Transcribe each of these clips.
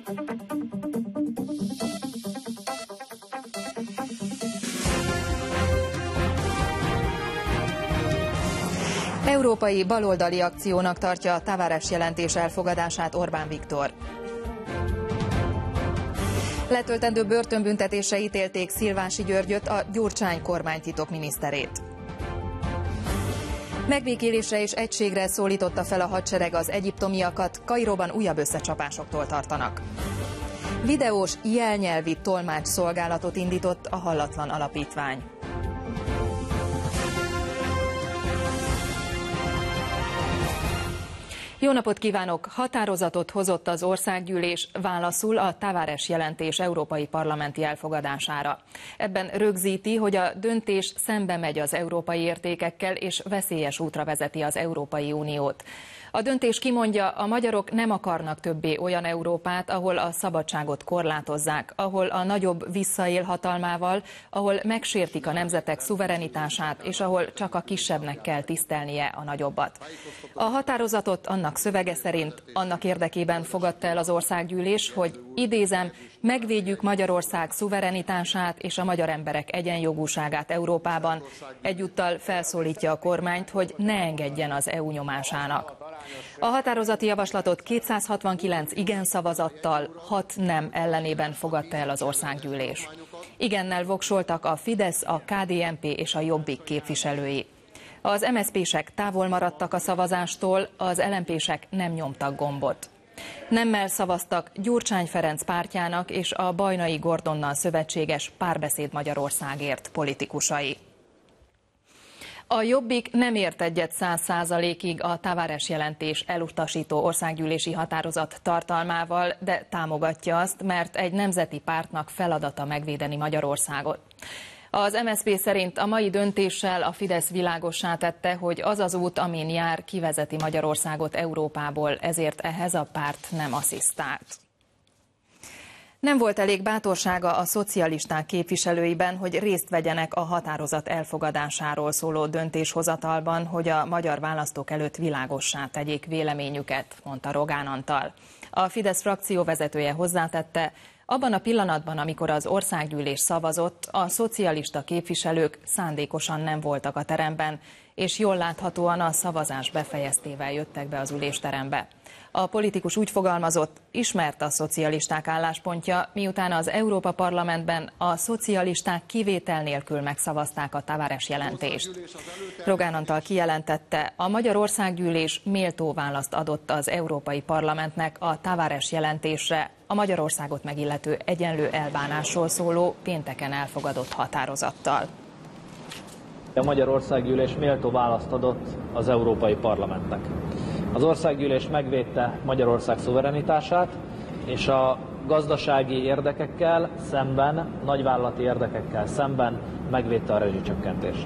Európai baloldali akciónak tartja a Tavares jelentés elfogadását Orbán Viktor. Letöltendő börtönbüntetésre ítélték Szilvási Györgyöt, a Gyurcsány kormánytitok miniszterét. Megbékélésre és egységre szólította fel a hadsereg az egyiptomiakat, Kairóban újabb összecsapásoktól tartanak. Videós jelnyelvi tolmács szolgálatot indított a Hallatlan Alapítvány. Jó napot kívánok! Határozatot hozott az országgyűlés válaszul a Tavares jelentés európai parlamenti elfogadására. Ebben rögzíti, hogy a döntés szembe megy az európai értékekkel és veszélyes útra vezeti az Európai Uniót. A döntés kimondja, a magyarok nem akarnak többé olyan Európát, ahol a szabadságot korlátozzák, ahol a nagyobb visszaél hatalmával, ahol megsértik a nemzetek szuverenitását, és ahol csak a kisebbnek kell tisztelnie a nagyobbat. A határozatot annak szövege szerint annak érdekében fogadta el az országgyűlés, hogy idézem, megvédjük Magyarország szuverenitását és a magyar emberek egyenjogúságát Európában. Egyúttal felszólítja a kormányt, hogy ne engedjen az EU nyomásának. A határozati javaslatot 269 igen szavazattal, 6 nem ellenében fogadta el az országgyűlés. Igennel voksoltak a Fidesz, a KDNP és a Jobbik képviselői. Az MSZP-sek távol maradtak a szavazástól, az LMP-sek nem nyomtak gombot. Nemmel szavaztak Gyurcsány Ferenc pártjának és a Bajnai Gordonnal szövetséges Párbeszéd Magyarországért politikusai. A Jobbik nem ért egyet 100%-ig a Tavares jelentés elutasító országgyűlési határozat tartalmával, de támogatja azt, mert egy nemzeti pártnak feladata megvédeni Magyarországot. Az MSZP szerint a mai döntéssel a Fidesz világossá tette, hogy az az út, amin jár, kivezeti Magyarországot Európából, ezért ehhez a párt nem asszisztált. Nem volt elég bátorsága a szocialisták képviselőiben, hogy részt vegyenek a határozat elfogadásáról szóló döntéshozatalban, hogy a magyar választók előtt világossá tegyék véleményüket, mondta Rogán Antal. A Fidesz frakció vezetője hozzátette, abban a pillanatban, amikor az országgyűlés szavazott, a szocialista képviselők szándékosan nem voltak a teremben, és jól láthatóan a szavazás befejeztével jöttek be az ülésterembe. A politikus úgy fogalmazott, ismert a szocialisták álláspontja, miután az Európa Parlamentben a szocialisták kivétel nélkül megszavazták a Tavares jelentést. Rogán Antal kijelentette, a Magyar Országgyűlés méltó választ adott az Európai Parlamentnek a Tavares jelentésre, a Magyarországot megillető egyenlő elbánásról szóló pénteken elfogadott határozattal. A Magyar Országgyűlés méltó választ adott az Európai Parlamentnek. Az országgyűlés megvédte Magyarország szuverenitását, és a gazdasági érdekekkel szemben, nagyvállalati érdekekkel szemben megvédte a rezsicsökkentést.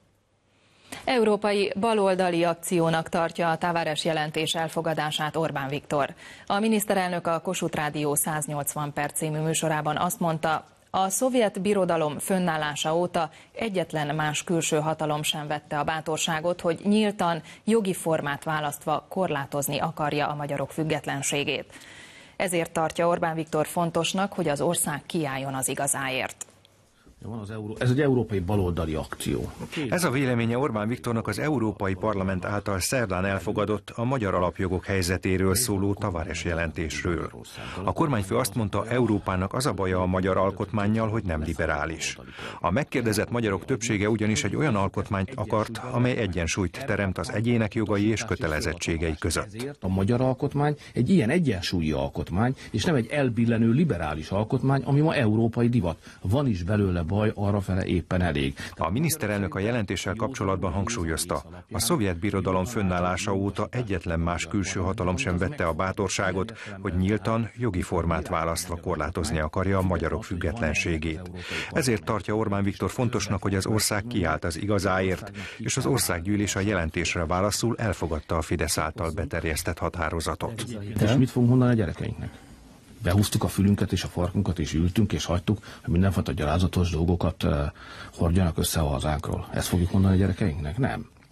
Európai baloldali akciónak tartja a Tavares jelentés elfogadását Orbán Viktor. A miniszterelnök a Kossuth Rádió 180 perc című műsorában azt mondta, a szovjet birodalom fönnállása óta egyetlen más külső hatalom sem vette a bátorságot, hogy nyíltan, jogi formát választva korlátozni akarja a magyarok függetlenségét. Ezért tartja Orbán Viktor fontosnak, hogy az ország kiálljon az igazáért. Ez egy európai baloldali akció. Ez a véleménye Orbán Viktornak az Európai Parlament által szerdán elfogadott a magyar alapjogok helyzetéről szóló Tavares jelentésről. A kormányfő azt mondta, Európának az a baja a magyar alkotmánnyal, hogy nem liberális. A megkérdezett magyarok többsége ugyanis egy olyan alkotmányt akart, amely egyensúlyt teremt az egyének jogai és kötelezettségei között. A magyar alkotmány egy ilyen egyensúlyi alkotmány, és nem egy elbillenő liberális alkotmány, ami ma európai divat. Van is belőle baj, arrafele éppen elég. A miniszterelnök a jelentéssel kapcsolatban hangsúlyozta, a szovjet birodalom fönnállása óta egyetlen más külső hatalom sem vette a bátorságot, hogy nyíltan, jogi formát választva korlátozni akarja a magyarok függetlenségét. Ezért tartja Orbán Viktor fontosnak, hogy az ország kiállt az igazáért, és az országgyűlés a jelentésre válaszul elfogadta a Fidesz által beterjesztett határozatot. És mit fogunk mondani a gyerekeinknek? Behúztuk a fülünket és a farkunkat, és ültünk, és hagytuk, hogy mindenfajta gyalázatos dolgokat hordjanak össze a hazánkról. Ezt fogjuk mondani a gyerekeinknek? Nem.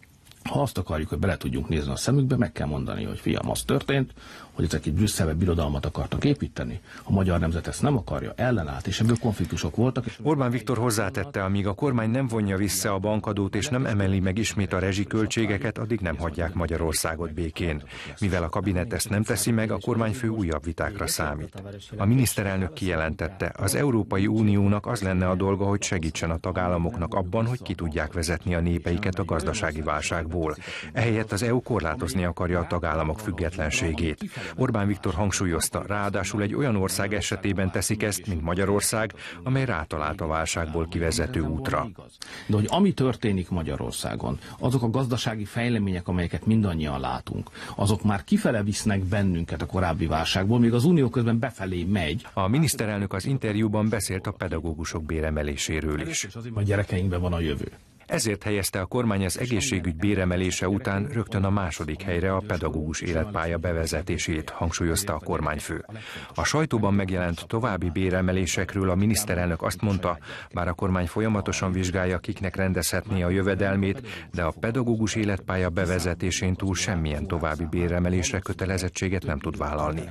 Ha azt akarjuk, hogy bele tudjunk nézni a szemükbe, meg kell mondani, hogy fiam, az történt, hogy ezek egy Brüsszelbe birodalmat akartak építeni. A magyar nemzet ezt nem akarja, ellenállt, és ebből konfliktusok voltak. Orbán Viktor hozzátette, amíg a kormány nem vonja vissza a bankadót és nem emeli meg ismét a rezsiköltségeket, addig nem hagyják Magyarországot békén. Mivel a kabinet ezt nem teszi meg, a kormányfő újabb vitákra számít. A miniszterelnök kijelentette, az Európai Uniónak az lenne a dolga, hogy segítsen a tagállamoknak abban, hogy ki tudják vezetni a népeiket a gazdasági válságból. Ehelyett az EU korlátozni akarja a tagállamok függetlenségét. Orbán Viktor hangsúlyozta, ráadásul egy olyan ország esetében teszik ezt, mint Magyarország, amely rátalált a válságból kivezető útra. De hogy ami történik Magyarországon, azok a gazdasági fejlemények, amelyeket mindannyian látunk, azok már kifele visznek bennünket a korábbi válságból, még az Unió közben befelé megy. A miniszterelnök az interjúban beszélt a pedagógusok béremeléséről is. A gyerekeinkben van a jövő. Ezért helyezte a kormány az egészségügy béremelése után rögtön a második helyre a pedagógus életpálya bevezetését, hangsúlyozta a kormányfő. A sajtóban megjelent további béremelésekről a miniszterelnök azt mondta, bár a kormány folyamatosan vizsgálja, kiknek rendezhetné a jövedelmét, de a pedagógus életpálya bevezetésén túl semmilyen további béremelésre kötelezettséget nem tud vállalni.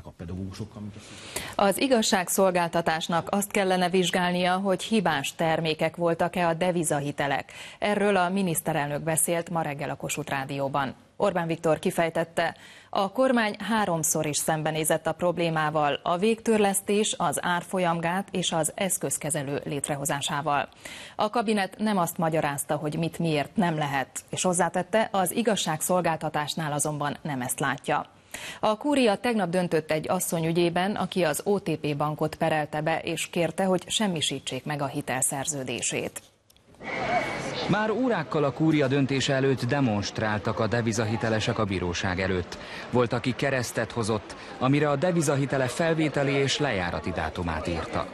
Az igazságszolgáltatásnak azt kellene vizsgálnia, hogy hibás termékek voltak-e a devizahitelek. Erről a miniszterelnök beszélt ma reggel a Kossuth Rádióban. Orbán Viktor kifejtette, a kormány 3-szor is szembenézett a problémával, a végtörlesztés, az árfolyamgát és az eszközkezelő létrehozásával. A kabinet nem azt magyarázta, hogy mit miért nem lehet, és hozzátette, az igazságszolgáltatásnál azonban nem ezt látja. A kúria tegnap döntött egy asszony ügyében, aki az OTP bankot perelte be, és kérte, hogy semmisítsék meg a hitelszerződését. Már órákkal a kúria döntése előtt demonstráltak a devizahitelesek a bíróság előtt. Volt, aki keresztet hozott, amire a devizahitele felvételi és lejárati dátumát írta.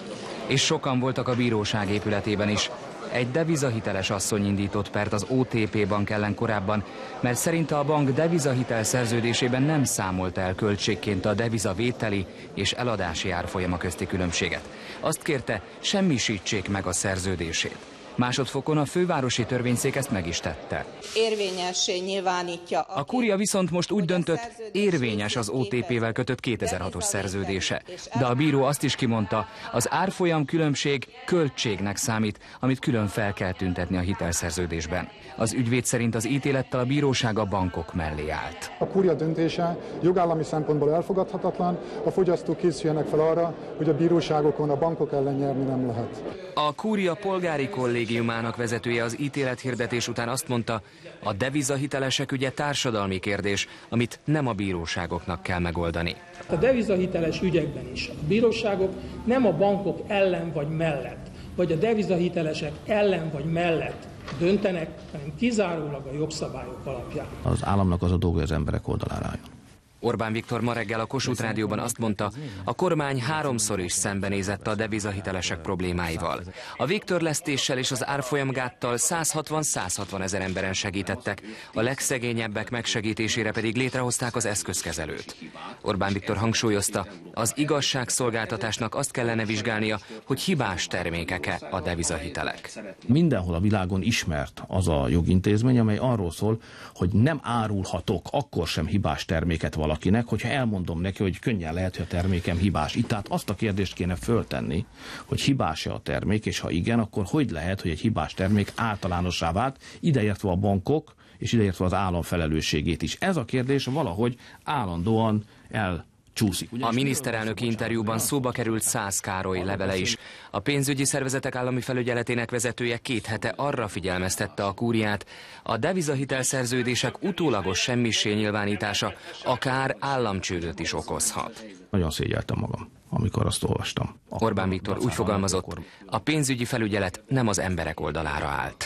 És sokan voltak a bíróság épületében is. Egy devizahiteles asszony indított pert az OTP bank ellen korábban, mert szerinte a bank devizahitel szerződésében nem számolt el költségként a devizavételi és eladási árfolyama közti különbséget. Azt kérte, semmisítsék meg a szerződését. Másodfokon a fővárosi törvényszék ezt meg is tette. Érvényessé nyilvánítja. A kúria viszont most úgy döntött, érvényes az OTP-vel kötött 2006-os szerződése. De a bíró azt is kimondta, az árfolyam különbség költségnek számít, amit külön fel kell tüntetni a hitelszerződésben. Az ügyvéd szerint az ítélettel a bíróság a bankok mellé állt. A kúria döntése jogállami szempontból elfogadhatatlan, a fogyasztók készüljenek fel arra, hogy a bíróságokon a bankok ellen nyerni nem lehet. A kúria polgári kollégiumának vezetője az ítélethirdetés után azt mondta, a devizahitelesek ügye társadalmi kérdés, amit nem a bíróságoknak kell megoldani. A devizahiteles ügyekben is a bíróságok nem a bankok ellen vagy mellett, vagy a devizahitelesek ellen vagy mellett döntenek, hanem kizárólag a jogszabályok alapján. Az államnak az a dolga, hogy az emberek oldalára álljon. Orbán Viktor ma reggel a Kossuth Rádióban azt mondta, a kormány 3-szor is szembenézett a devizahitelesek problémáival. A végtörlesztéssel és az árfolyamgáttal 160-160 ezer emberen segítettek, a legszegényebbek megsegítésére pedig létrehozták az eszközkezelőt. Orbán Viktor hangsúlyozta, az igazságszolgáltatásnak azt kellene vizsgálnia, hogy hibás termékek-e a devizahitelek. Mindenhol a világon ismert az a jogintézmény, amely arról szól, hogy nem árulhatok akkor sem hibás terméket valakinek, hogyha elmondom neki, hogy könnyen lehet, hogy a termékem hibás. Itt tehát azt a kérdést kéne föltenni, hogy hibás-e a termék, és ha igen, akkor hogy lehet, hogy egy hibás termék általánossá vált, ideértve a bankok, és ideértve az állam felelősségét is. Ez a kérdés valahogy állandóan elcsúszik. A miniszterelnöki interjúban szóba került Szász Károly levele is. A pénzügyi szervezetek állami felügyeletének vezetője 2 hete arra figyelmeztette a kúriát, a devizahitelszerződések utólagos semmissé nyilvánítása akár államcsődöt is okozhat. Nagyon szégyeltem magam, amikor azt olvastam. Orbán Viktor úgy fogalmazott, a pénzügyi felügyelet nem az emberek oldalára állt.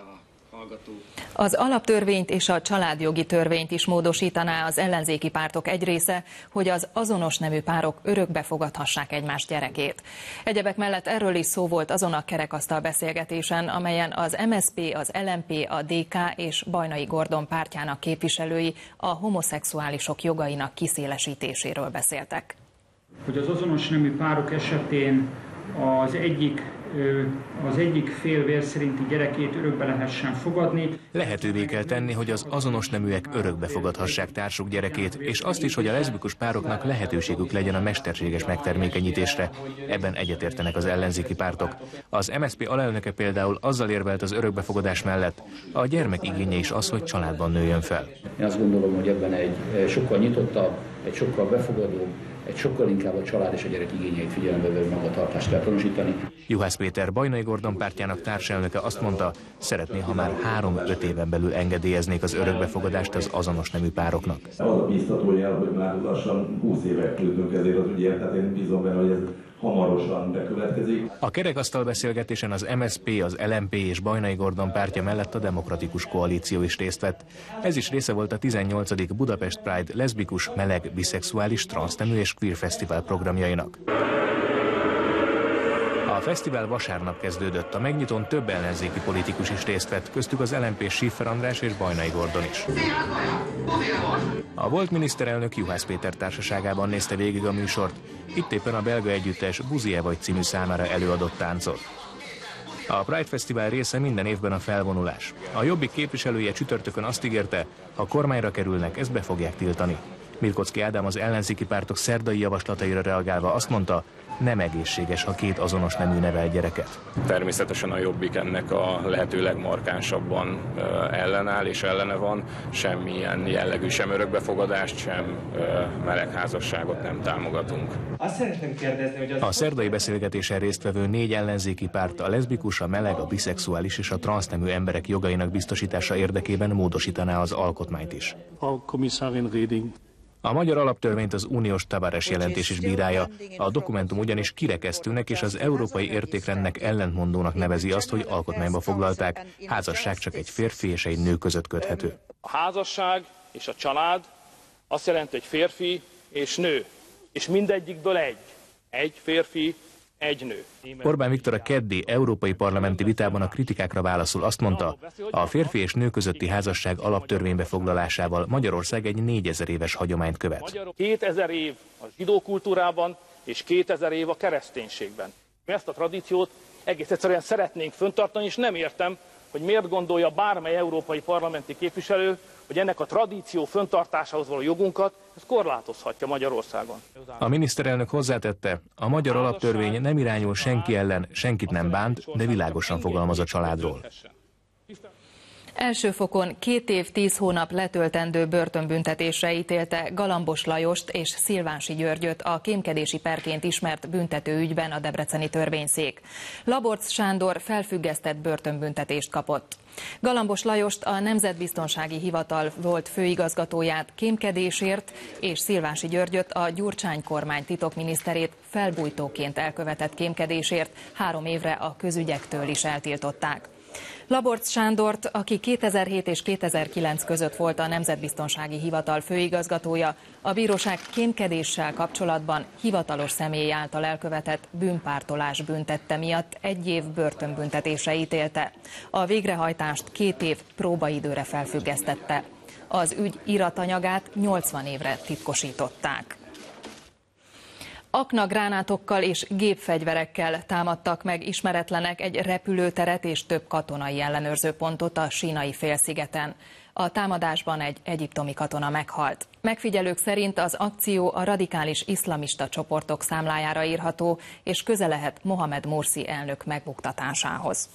Az alaptörvényt és a családjogi törvényt is módosítaná az ellenzéki pártok egy része, hogy az azonos nemű párok örökbe fogadhassák egymás gyerekét. Egyebek mellett erről is szó volt azon a kerekasztal beszélgetésen, amelyen az MSZP, az LMP, a DK és Bajnai Gordon pártjának képviselői a homoszexuálisok jogainak kiszélesítéséről beszéltek. Hogy az azonos nemű párok esetén az egyik az egyik fél vér szerinti gyerekét örökbe lehessen fogadni. Lehetővé kell tenni, hogy az azonos neműek örökbe fogadhassák társuk gyerekét, és azt is, hogy a leszbikus pároknak lehetőségük legyen a mesterséges megtermékenyítésre. Ebben egyetértenek az ellenzéki pártok. Az MSZP alelnöke például azzal érvelt az örökbefogadás mellett, a gyermek igénye is az, hogy családban nőjön fel. Én azt gondolom, hogy ebben egy sokkal nyitottabb, egy sokkal befogadóbb, egy sokkal inkább a család és a gyerek igényeit figyelembe vevő magatartást kell tanúsítani. Juhász Péter, Bajnai Gordon pártjának társelnöke azt mondta, szeretné, ha már 3-5 éven belül engedélyeznék az örökbefogadást az azonos nemű pároknak. Az a biztató jel, hogy már lassan 20 éve küldünk ezért az ügyért, tehát én bízom benne, hogy ez hamarosan bekövetkezik. A kerekasztal beszélgetésen az MSZP, az LMP és Bajnai Gordon pártja mellett a Demokratikus Koalíció is részt vett. Ez is része volt a 18. Budapest Pride leszbikus, meleg, biszexuális, transznemű és queer fesztivál programjainak. A fesztivál vasárnap kezdődött, a megnyitón több ellenzéki politikus is részt vett, köztük az LMP Schiffer András és Bajnai Gordon is. A volt miniszterelnök Juhász Péter társaságában nézte végig a műsort, itt éppen a belga együttes Buzie vagy című számára előadott táncot. A Pride Fesztivál része minden évben a felvonulás. A Jobbik képviselője csütörtökön azt ígérte, ha kormányra kerülnek, ezt be fogják tiltani. Mirkocki Ádám az ellenzéki pártok szerdai javaslataira reagálva azt mondta, nem egészséges, ha két azonos nemű nevel gyereket. Természetesen a Jobbik ennek a lehető legmarkánsabban ellenáll és ellene van. Semmilyen jellegű sem örökbefogadást, sem melegházasságot nem támogatunk. Azt szeretném kérdezni, hogy a szerdai beszélgetésen résztvevő 4 ellenzéki párt a leszbikus, a meleg, a biszexuális és a transznemű emberek jogainak biztosítása érdekében módosítaná az alkotmányt is. A magyar alaptörvényt az uniós Tavares jelentés is bírálja. A dokumentum ugyanis kirekesztőnek és az európai értékrendnek ellentmondónak nevezi azt, hogy alkotmányba foglalták. Házasság csak egy férfi és egy nő között köthető. A házasság és a család azt jelenti, hogy férfi és nő. És mindegyikből egy férfi, egy nő. Orbán Viktor a keddi európai parlamenti vitában a kritikákra válaszul azt mondta, a férfi és nő közötti házasság alaptörvénybe foglalásával Magyarország egy 4000 éves hagyományt követ. 2000 év a zsidó kultúrában és 2000 év a kereszténységben. Mi ezt a tradíciót egész egyszerűen szeretnénk fenntartani, és nem értem, hogy miért gondolja bármely európai parlamenti képviselő, hogy ennek a tradíció fenntartásához való jogunkat ez korlátozhatja Magyarországon. A miniszterelnök hozzátette, a magyar alaptörvény nem irányul senki ellen, senkit nem bánt, de világosan fogalmaz a családról. Első fokon 2 év 10 hónap letöltendő börtönbüntetésre ítélte Galambos Lajost és Szilvási Györgyöt a kémkedési perként ismert büntetőügyben a debreceni törvényszék. Laborc Sándor felfüggesztett börtönbüntetést kapott. Galambos Lajost a Nemzetbiztonsági Hivatal volt főigazgatóját kémkedésért, és Szilvási Györgyöt a Gyurcsány kormány titokminiszterét felbujtóként elkövetett kémkedésért 3 évre a közügyektől is eltiltották. Laborc Sándort, aki 2007 és 2009 között volt a Nemzetbiztonsági Hivatal főigazgatója, a bíróság kémkedéssel kapcsolatban hivatalos személy által elkövetett bűnpártolás büntette miatt 1 év börtönbüntetésre ítélte. A végrehajtást 2 év próbaidőre felfüggesztette. Az ügy iratanyagát 80 évre titkosították. Aknagránátokkal és gépfegyverekkel támadtak meg ismeretlenek egy repülőteret és több katonai ellenőrzőpontot a Sínai félszigeten. A támadásban egy egyiptomi katona meghalt. Megfigyelők szerint az akció a radikális iszlamista csoportok számlájára írható, és köze lehet Mohamed Mursi elnök megbuktatásához.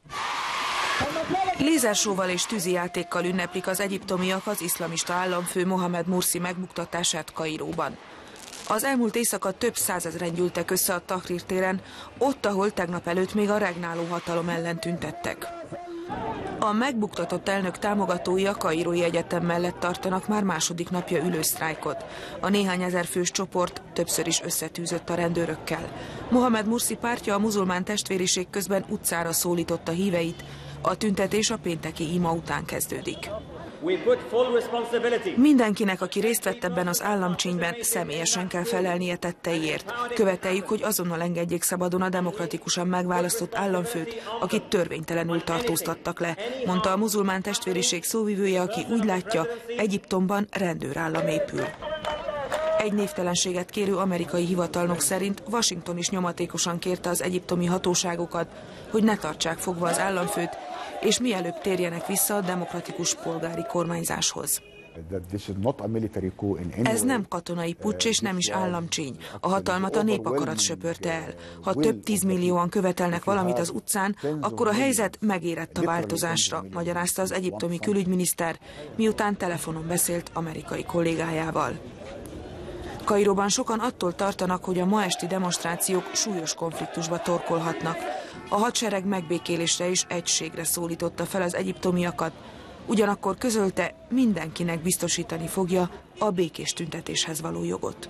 Lézersóval és tűzijátékkal ünneplik az egyiptomiak az iszlamista államfő Mohamed Mursi megbuktatását Kairóban. Az elmúlt éjszaka több százezren gyűltek össze a Tahrir téren, ott, ahol tegnap előtt még a regnáló hatalom ellen tüntettek. A megbuktatott elnök támogatói a Kairói Egyetem mellett tartanak már második napja ülősztrájkot. A néhány ezer fős csoport többször is összetűzött a rendőrökkel. Mohamed Mursi pártja a muzulmán testvériség közben utcára szólította híveit. A tüntetés a pénteki ima után kezdődik. Mindenkinek, aki részt vett ebben az államcsínyben, személyesen kell felelnie tetteiért. Követeljük, hogy azonnal engedjék szabadon a demokratikusan megválasztott államfőt, akit törvénytelenül tartóztattak le, mondta a muzulmán testvériség szóvivője, aki úgy látja, Egyiptomban rendőrállam épül. Egy névtelenséget kérő amerikai hivatalnok szerint Washington is nyomatékosan kérte az egyiptomi hatóságokat, hogy ne tartsák fogva az államfőt, és mielőbb térjenek vissza a demokratikus polgári kormányzáshoz. Ez nem katonai puccs és nem is államcsíny. A hatalmat a népakarat söpörte el. Ha több 10 millióan követelnek valamit az utcán, akkor a helyzet megérett a változásra, magyarázta az egyiptomi külügyminiszter, miután telefonon beszélt amerikai kollégájával. Kairóban sokan attól tartanak, hogy a ma esti demonstrációk súlyos konfliktusba torkolhatnak. A hadsereg megbékélésre és egységre szólította fel az egyiptomiakat, ugyanakkor közölte, mindenkinek biztosítani fogja a békés tüntetéshez való jogot.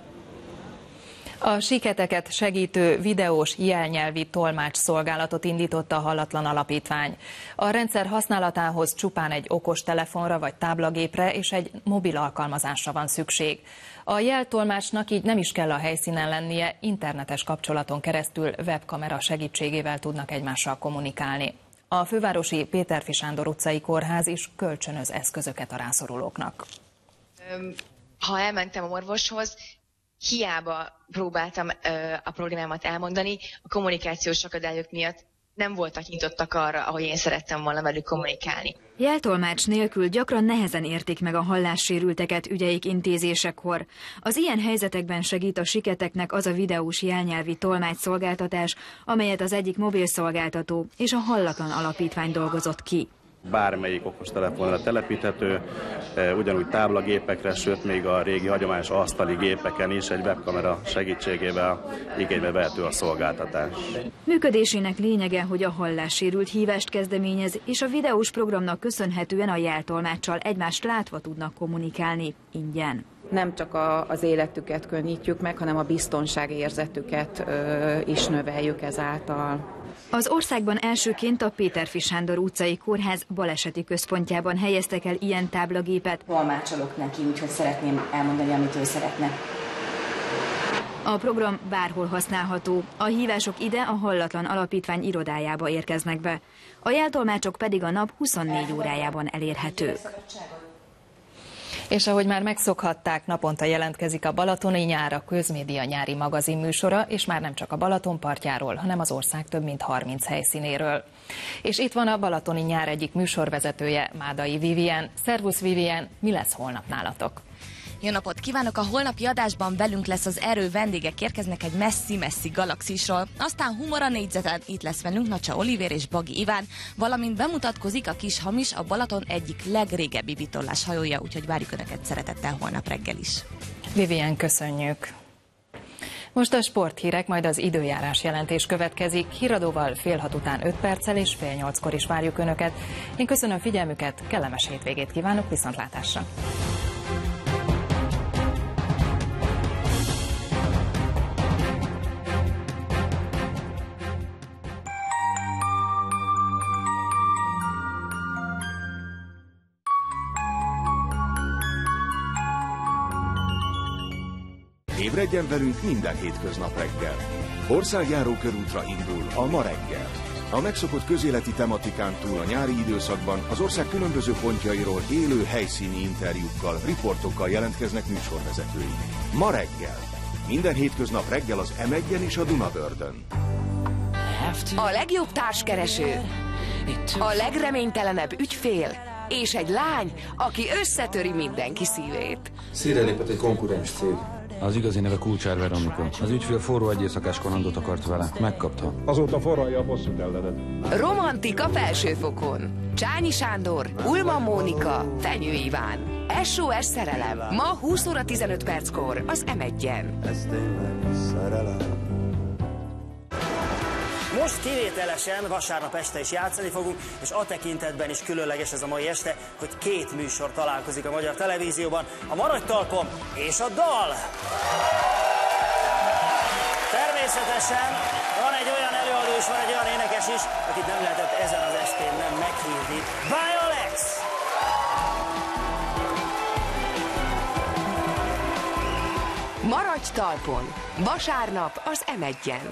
A siketeket segítő videós jelnyelvi tolmács szolgálatot indította a Hallatlan Alapítvány. A rendszer használatához csupán egy okostelefonra vagy táblagépre és egy mobil alkalmazásra van szükség. A jeltolmácsnak így nem is kell a helyszínen lennie, internetes kapcsolaton keresztül webkamera segítségével tudnak egymással kommunikálni. A fővárosi Péterfi Sándor utcai kórház is kölcsönöz eszközöket a rászorulóknak. Ha elmentem a orvoshoz, hiába próbáltam a problémámat elmondani, a kommunikációs akadályok miatt nem voltak nyitottak arra, ahogy én szerettem volna velük kommunikálni. Jeltolmács nélkül gyakran nehezen értik meg a hallássérülteket ügyeik intézésekor. Az ilyen helyzetekben segít a siketeknek az a videós jelnyelvi tolmács szolgáltatás, amelyet az egyik mobilszolgáltató és a Hallatlan Alapítvány dolgozott ki. Bármelyik okostelefonra telepíthető, ugyanúgy táblagépekre, sőt még a régi hagyományos asztali gépeken is egy webkamera segítségével igénybe vehető a szolgáltatás. Működésének lényege, hogy a hallássérült hívást kezdeményez, és a videós programnak köszönhetően a jeltolmáccsal egymást látva tudnak kommunikálni ingyen. Nem csak az életüket könnyítjük meg, hanem a biztonságérzetüket is növeljük ezáltal. Az országban elsőként a Péterfi Sándor utcai kórház baleseti központjában helyeztek el ilyen táblagépet. Tolmácsolok neki, úgyhogy szeretném elmondani, amit ő szeretne. A program bárhol használható, a hívások ide a Hallatlan Alapítvány irodájába érkeznek be. A jeltolmácsok pedig a nap 24 órájában elérhetők. És ahogy már megszokhatták, naponta jelentkezik a Balatoni Nyár, a Közmédia nyári magazin műsora, és már nem csak a Balaton partjáról, hanem az ország több mint 30 helyszínéről. És itt van a Balatoni Nyár egyik műsorvezetője, Mádai Vivien. Szervusz Vivien, mi lesz holnap nálatok? Jó napot kívánok! A holnapi adásban velünk lesz az Erő, vendégek érkeznek egy messzi-messzi galaxisról. Aztán humor a négyzeten, itt lesz velünk Nacsa Olivér és Bagi Iván, valamint bemutatkozik a Kis Hamis, a Balaton egyik legrégebbi vitorlás hajója, úgyhogy várjuk Önöket szeretettel holnap reggel is. Vivien, köszönjük! Most a sporthírek, majd az időjárás jelentés következik. Híradóval 5:30 után 5 perccel és 7:30-kor is várjuk Önöket. Én köszönöm figyelmüket, kellemes hétvégét kívánok, viszontlátásra! Ébredjen velünk minden hétköznap reggel. Országjáró körútra indul a Ma reggel. A megszokott közéleti tematikán túl a nyári időszakban az ország különböző pontjairól élő helyszíni interjúkkal, riportokkal jelentkeznek műsorvezetőink. Ma reggel. Minden hétköznap reggel az M1-en és a Dunabördön. A legjobb társkereső, a legreménytelenebb ügyfél, és egy lány, aki összetöri mindenki szívét. Szírre lépett egy konkurens cég. Az igazi neve Kulcsár Veronika. Az ügyfél forró egyészakás kalandot akart vele. Megkapta. Azóta forralja a bosszút ellenet. Romantika felsőfokon. Csányi Sándor, Ulman Mónika, Fenyő Iván. SOS szerelem. Ma 20 óra 15 perckor az M1-en. Most kivételesen vasárnap este is játszani fogunk, és a tekintetben is különleges ez a mai este, hogy 2 műsor találkozik a Magyar Televízióban, a Maradj talpon és a Dal. Természetesen van egy olyan előadó és van egy olyan énekes is, akit nem lehetett ezen az estén nem meghívni. Bye Alex! Maradj talpon! Vasárnap az M1-en.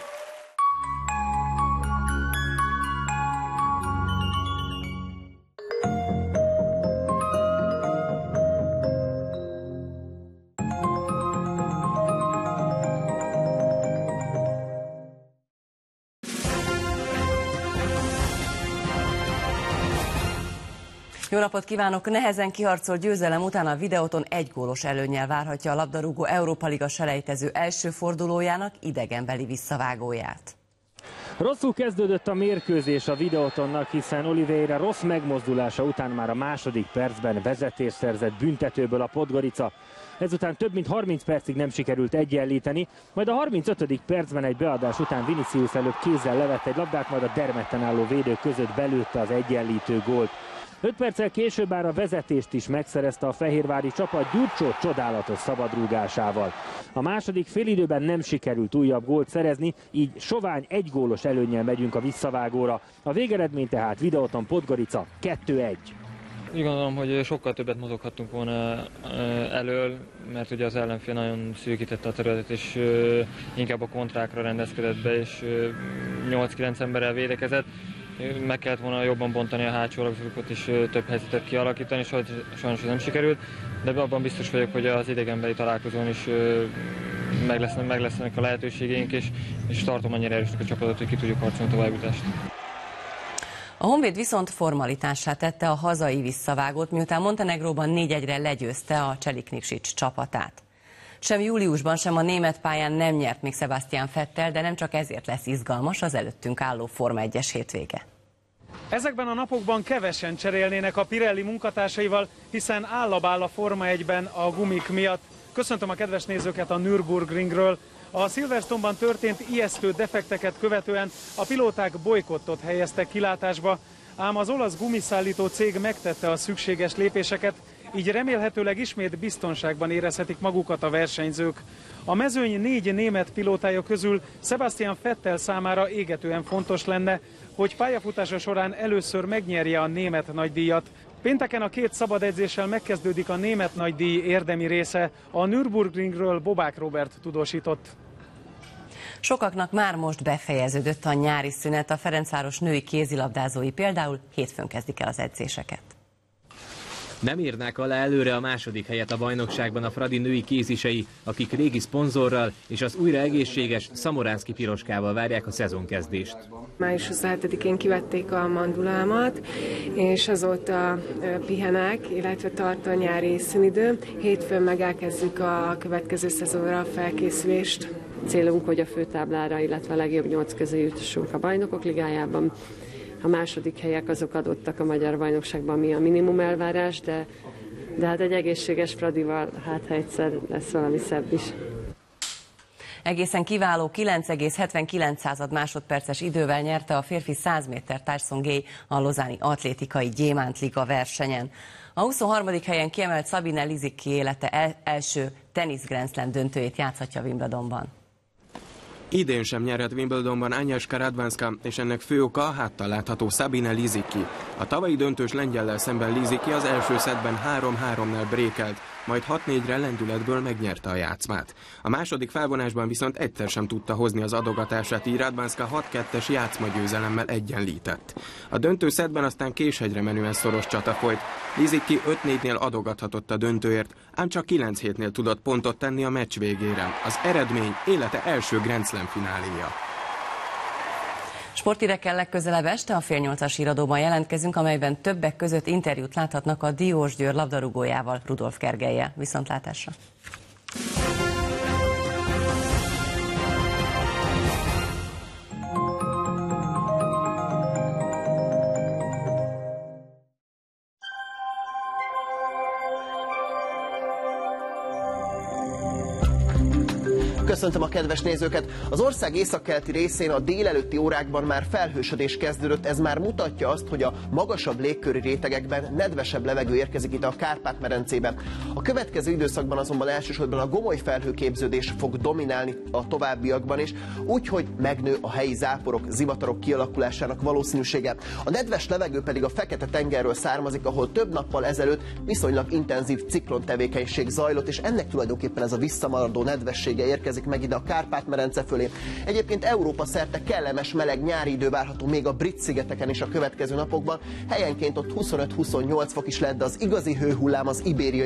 Jó napot kívánok! Nehezen kiharcolt győzelem után a Videoton 1 gólos előnnyel várhatja a labdarúgó Európa Liga selejtező első fordulójának idegenbeli visszavágóját. Rosszul kezdődött a mérkőzés a Videotonnak, hiszen Oliveira rossz megmozdulása után már a második percben vezetést szerzett büntetőből a Podgorica. Ezután több mint 30 percig nem sikerült egyenlíteni, majd a 35. percben egy beadás után Vinicius előbb kézzel levett egy labdát, majd a dermedten álló védők között belőtte az egyenlítő gólt. 5 perccel később már a vezetést is megszerezte a fehérvári csapat Gyurcsó csodálatos szabadrúgásával. A második félidőben nem sikerült újabb gólt szerezni, így sovány 1 gólos előnnyel megyünk a visszavágóra. A végeredmény tehát Videoton Podgorica 2-1. Úgy gondolom, hogy sokkal többet mozoghattunk volna elől, mert ugye az ellenfél nagyon szűkítette a területet, és inkább a kontrákra rendezkedett be, és 8-9 emberrel védekezett. Meg kellett volna jobban bontani a hátsó alakzatokat és több helyzetet kialakítani, sajnos nem sikerült, de abban biztos vagyok, hogy az idegenbeli találkozón is meg lesznek a lehetőségeink, és tartom annyira erősnek a csapatot, hogy ki tudjuk harcolni a továbbjutást. A Honvéd viszont formalitássá tette a hazai visszavágót, miután Montenegróban 4-1-re legyőzte a Cseliknicsics csapatát. Sem júliusban, sem a német pályán nem nyert még Sebastian Vettel, de nem csak ezért lesz izgalmas az előttünk álló Forma 1-es hétvége. Ezekben a napokban kevesen cserélnének a Pirelli munkatársaival, hiszen áll a Forma 1-ben a gumik miatt. Köszöntöm a kedves nézőket a Nürburgringről. A Silverstone-ban történt ijesztő defekteket követően a pilóták bojkottot helyeztek kilátásba, ám az olasz gumiszállító cég megtette a szükséges lépéseket, így remélhetőleg ismét biztonságban érezhetik magukat a versenyzők. A mezőny 4 német pilótája közül Sebastian Vettel számára égetően fontos lenne, hogy pályafutása során először megnyerje a német nagydíjat. Pénteken a 2 szabad edzéssel megkezdődik a német nagydíj érdemi része. A Nürburgringről Bobák Robert tudósított. Sokaknak már most befejeződött a nyári szünet, a Ferencváros női kézilabdázói például hétfőn kezdik el az edzéseket. Nem írnák alá előre a második helyet a bajnokságban a Fradi női kézisei, akik régi szponzorral és az újra egészséges Szamoránszky piroskával várják a szezonkezdést. Május 27-én kivették a mandulámat, és azóta pihenek, illetve tart a nyári szünidő. Hétfőn meg elkezdjük a következő szezonra a felkészülést. Célunk, hogy a főtáblára, illetve a legjobb 8 közé jussunk a Bajnokok Ligájában. A második helyek azok adottak a magyar bajnokságban, ami a minimum elvárás, de hát egy egészséges Fradival, hát ha egyszer lesz valami szebb is. Egészen kiváló 9,79 másodperces idővel nyerte a férfi 100 méter Tyson Gay a Lausanne-i Atlétikai Gyémántliga versenyen. A 23. helyen kiemelt Sabine Lisicki élete első tenisz Grand Slam döntőjét játszhatja Wimbledonban. Idén sem nyerhet Wimbledonban Agnieszka Radwanska, és ennek fő oka a háttal látható Sabine Lisicki. A tavalyi döntős lengyellel szemben Lisicki az első szettben 3-3-nál brékelt, majd 6-4-re lendületből megnyerte a játszmát. A második felvonásban viszont egyszer sem tudta hozni az adogatását, így Radwanska 6-2-es játszmagyőzelemmel egyenlített. A döntő szettben aztán késhegyre menően szoros csata folyt. Lisicki 5-4-nél adogathatott a döntőért, ám csak 9-7-nél tudott pontot tenni a meccs végére. Az eredmény élete első Grand Slam fináléja. Sporthírekkel legközelebb este a 7:30-as híradóban jelentkezünk, amelyben többek között interjút láthatnak a Diósgyőr labdarúgójával, Rudolf Gergellyel. Viszontlátásra! Köszöntöm a kedves nézőket! Az ország északkeleti részén a délelőtti órákban már felhősödés kezdődött, ez már mutatja azt, hogy a magasabb légköri rétegekben nedvesebb levegő érkezik itt a Kárpát-medencében. A következő időszakban azonban elsősorban a gomoly felhőképződés fog dominálni a továbbiakban is, úgyhogy megnő a helyi záporok, zivatarok kialakulásának valószínűsége. A nedves levegő pedig a Fekete-tengerről származik, ahol több nappal ezelőtt viszonylag intenzív ciklontevékenység zajlott, és ennek tulajdonképpen ez a visszamaradó nedvessége érkezik meg ide a Kárpát-medence fölé. Egyébként Európa szerte kellemes, meleg nyári idő várható még a Brit-szigeteken is a következő napokban. Helyenként ott 25-28 fok is lehet, de az igazi hőhullám az Ibériai félszigeten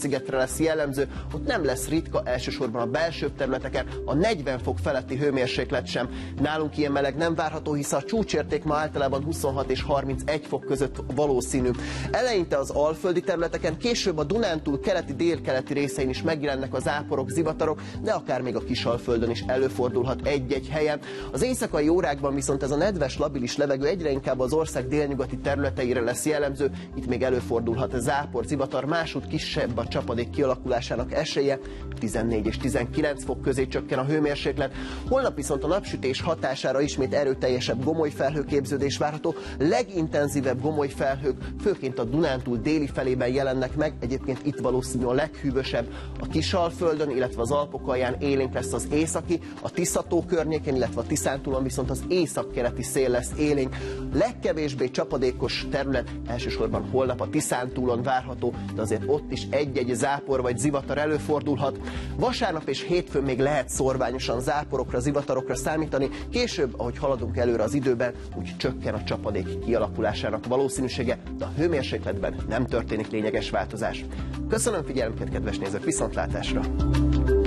Fülöp-szigetre lesz jellemző, ott nem lesz ritka, elsősorban a belsőbb területeken a 40 fok feletti hőmérséklet sem. Nálunk ilyen meleg nem várható, hisz a csúcsérték ma általában 26 és 31 fok között valószínű. Eleinte az alföldi területeken, később a Dunántúl keleti, délkeleti részein is megjelennek a záporok, zivatarok, de akár még a Kisalföldön is előfordulhat egy-egy helyen. Az éjszakai órákban viszont ez a nedves, labilis levegő egyre inkább az ország délnyugati területeire lesz jellemző, itt még előfordulhat a zápor, zivatar, másút kisebb a csapadék kialakulásának esélye, 14 és 19 fok közé csökken a hőmérséklet. Holnap viszont a napsütés hatására ismét erőteljesebb gomolyfelhőképződés várható, legintenzívebb gomolyfelhők főként a Dunántúl déli felében jelennek meg, egyébként itt valószínű a leghűvösebb. A Kisalföldön, illetve az Alpok alján élénk lesz az északi, a Tisza-tó környékén, illetve a Tiszántúlon viszont az északkeleti szél lesz élénk. Legkevésbé csapadékos terület elsősorban holnap a Tiszántúlon várható, de azért ott is egy-egy zápor vagy zivatar előfordulhat. Vasárnap és hétfőn még lehet szórványosan záporokra, zivatarokra számítani, később, ahogy haladunk előre az időben, úgy csökken a csapadék kialakulásának valószínűsége, de a hőmérsékletben nem történik lényeges változás. Köszönöm figyelmüket, kedves nézők, viszontlátásra!